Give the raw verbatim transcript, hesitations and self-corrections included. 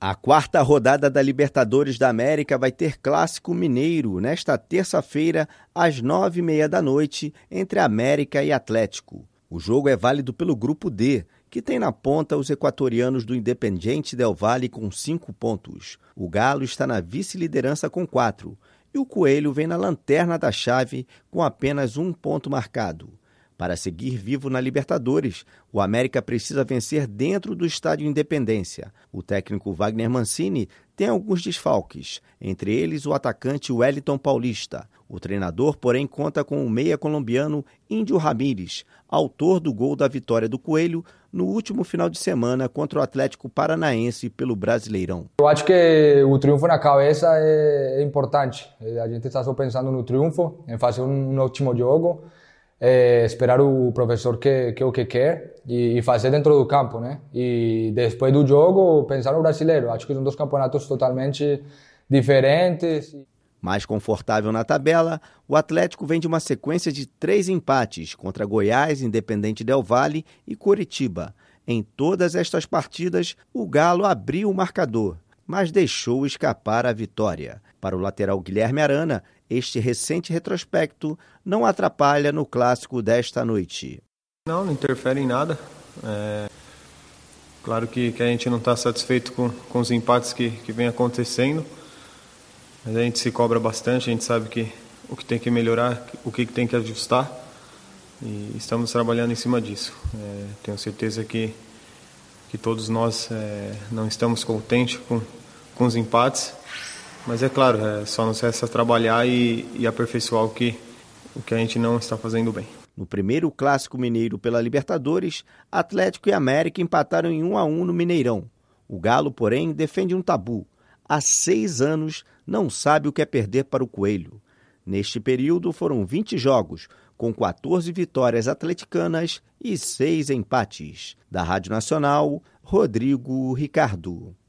A quarta rodada da Libertadores da América vai ter Clássico Mineiro nesta terça-feira, às nove e meia da noite, entre América e Atlético. O jogo é válido pelo Grupo D, que tem na ponta os equatorianos do Independiente Del Valle com cinco pontos. O Galo está na vice-liderança com quatro, e o Coelho vem na lanterna da chave com apenas um ponto marcado. Para seguir vivo na Libertadores, o América precisa vencer dentro do Estádio Independência. O técnico Wagner Mancini tem alguns desfalques, entre eles o atacante Wellington Paulista. O treinador, porém, conta com o meia colombiano Índio Ramírez, autor do gol da vitória do Coelho no último final de semana contra o Atlético Paranaense pelo Brasileirão. Eu acho que o triunfo na cabeça é importante. A gente está só pensando no triunfo, em fazer um ótimo jogo. É, esperar o professor que, que é o que quer e, e fazer dentro do campo, né? E depois do jogo pensar no brasileiro. Acho que são dois campeonatos totalmente diferentes. Mais confortável na tabela, o Atlético vem de uma sequência de três empates contra Goiás, Independente Del Valle e Coritiba. Em todas estas partidas, o Galo abriu o marcador, mas deixou escapar a vitória. Para o lateral Guilherme Arana, este recente retrospecto não atrapalha no clássico desta noite. Não, não interfere em nada. É... Claro que, que a gente não está satisfeito com, com os empates que, que vem acontecendo, mas a gente se cobra bastante, a gente sabe que, o que tem que melhorar, o que tem que ajustar, e estamos trabalhando em cima disso. É, tenho certeza que, que todos nós é, não estamos contentes com, com os empates, mas é claro, é, só nos resta trabalhar e, e aperfeiçoar o que, o que a gente não está fazendo bem. No primeiro Clássico Mineiro pela Libertadores, Atlético e América empataram em um a um no Mineirão. O Galo, porém, defende um tabu. Há seis anos não sabe o que é perder para o Coelho. Neste período foram vinte jogos, com quatorze vitórias atleticanas e seis empates. Da Rádio Nacional, Rodrigo Ricardo.